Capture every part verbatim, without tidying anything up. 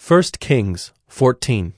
First Kings fourteen.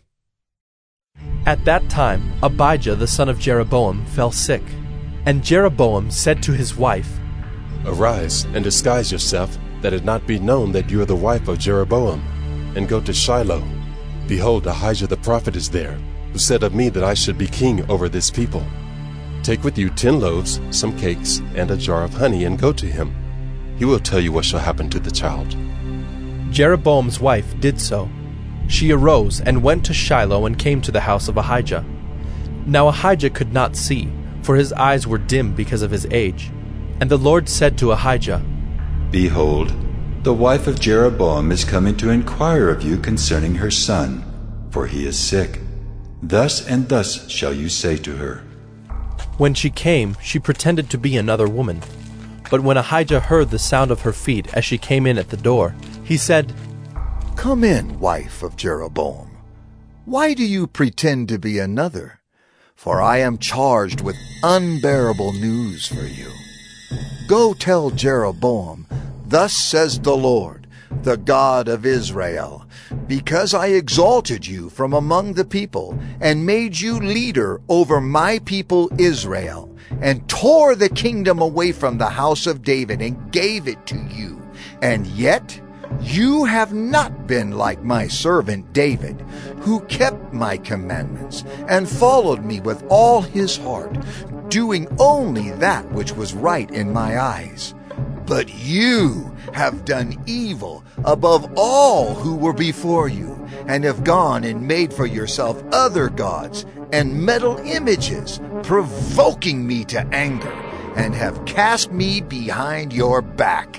At that time Abijah the son of Jeroboam fell sick, and Jeroboam said to his wife, Arise and disguise yourself, that it not be known that you are the wife of Jeroboam, and go to Shiloh. Behold, Ahijah the prophet is there, who said of me that I should be king over this people. Take with you ten loaves, some cakes, and a jar of honey, and go to him. He will tell you what shall happen to the child. Jeroboam's wife did so. She arose and went to Shiloh and came to the house of Ahijah. Now Ahijah could not see, for his eyes were dim because of his age. And the Lord said to Ahijah, Behold, the wife of Jeroboam is coming to inquire of you concerning her son, for he is sick. Thus and thus shall you say to her. When she came, she pretended to be another woman. But when Ahijah heard the sound of her feet as she came in at the door, he said, Come in, wife of Jeroboam. Why do you pretend to be another? For I am charged with unbearable news for you. Go tell Jeroboam, Thus says the Lord, the God of Israel, because I exalted you from among the people, and made you leader over my people Israel, and tore the kingdom away from the house of David, and gave it to you. And yet you have not been like my servant David, who kept my commandments, and followed me with all his heart, doing only that which was right in my eyes. But you have done evil above all who were before you, and have gone and made for yourself other gods and metal images, provoking me to anger, and have cast me behind your back.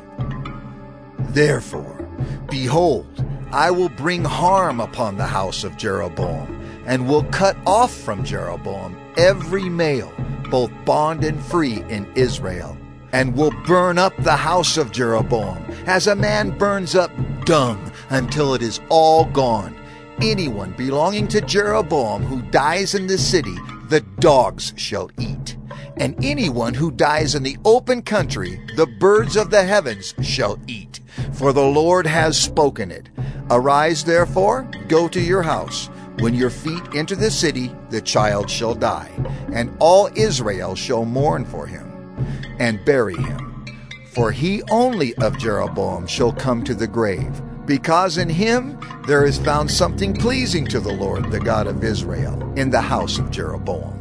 Therefore, behold, I will bring harm upon the house of Jeroboam, and will cut off from Jeroboam every male, both bond and free in Israel, and will burn up the house of Jeroboam, as a man burns up dung until it is all gone. Anyone belonging to Jeroboam who dies in the city, the dogs shall eat. And anyone who dies in the open country, the birds of the heavens shall eat. For the Lord has spoken it. Arise, therefore, go to your house. When your feet enter the city, the child shall die, and all Israel shall mourn for him, and bury him. For he only of Jeroboam shall come to the grave, because in him there is found something pleasing to the Lord, the God of Israel, in the house of Jeroboam.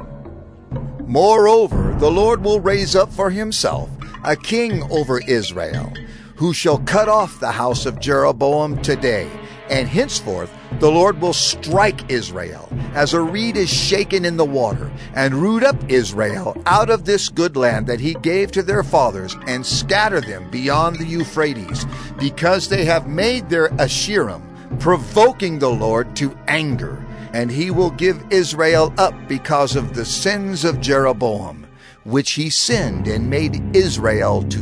Moreover, the Lord will raise up for himself a king over Israel, who shall cut off the house of Jeroboam today, and henceforth the Lord will strike Israel, as a reed is shaken in the water, and root up Israel out of this good land that he gave to their fathers, and scatter them beyond the Euphrates, because they have made their Asherim, provoking the Lord to anger. And he will give Israel up because of the sins of Jeroboam, which he sinned and made Israel to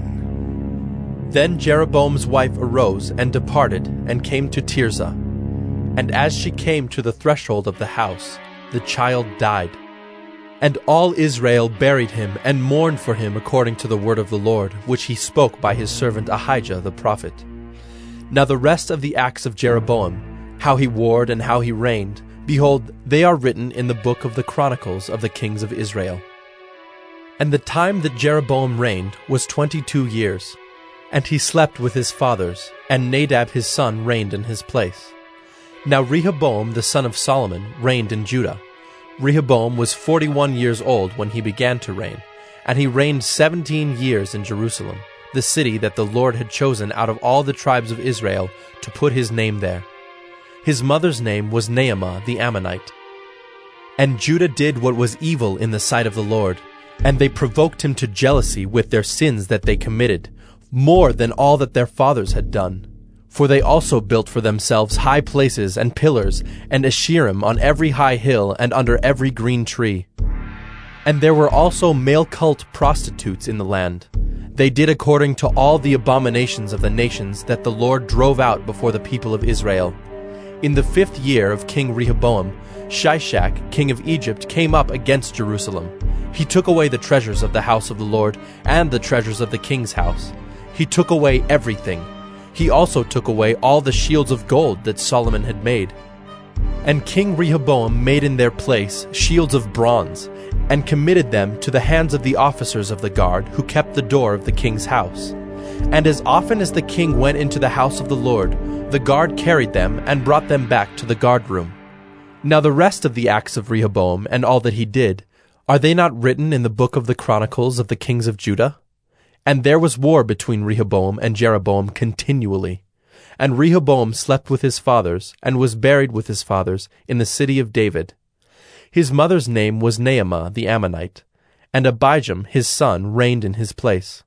sin. Then Jeroboam's wife arose and departed, and came to Tirzah. And as she came to the threshold of the house, the child died. And all Israel buried him, and mourned for him according to the word of the Lord, which he spoke by his servant Ahijah the prophet. Now the rest of the acts of Jeroboam, how he warred and how he reigned, behold, they are written in the book of the Chronicles of the kings of Israel. And the time that Jeroboam reigned was twenty-two years. And he slept with his fathers, and Nadab his son reigned in his place. Now Rehoboam the son of Solomon reigned in Judah. Rehoboam was forty-one years old when he began to reign, and he reigned seventeen years in Jerusalem, the city that the Lord had chosen out of all the tribes of Israel to put his name there. His mother's name was Naamah the Ammonite. And Judah did what was evil in the sight of the Lord, and they provoked him to jealousy with their sins that they committed, more than all that their fathers had done. For they also built for themselves high places and pillars, and Asherim on every high hill and under every green tree. And there were also male cult prostitutes in the land. They did according to all the abominations of the nations that the Lord drove out before the people of Israel. In the fifth year of King Rehoboam, Shishak, king of Egypt, came up against Jerusalem. He took away the treasures of the house of the Lord and the treasures of the king's house. He took away everything. He also took away all the shields of gold that Solomon had made. And King Rehoboam made in their place shields of bronze, and committed them to the hands of the officers of the guard who kept the door of the king's house. And as often as the king went into the house of the Lord, the guard carried them and brought them back to the guard room. Now the rest of the acts of Rehoboam and all that he did, are they not written in the book of the Chronicles of the kings of Judah? And there was war between Rehoboam and Jeroboam continually. And Rehoboam slept with his fathers, and was buried with his fathers in the city of David. His mother's name was Naamah the Ammonite, and Abijam his son reigned in his place.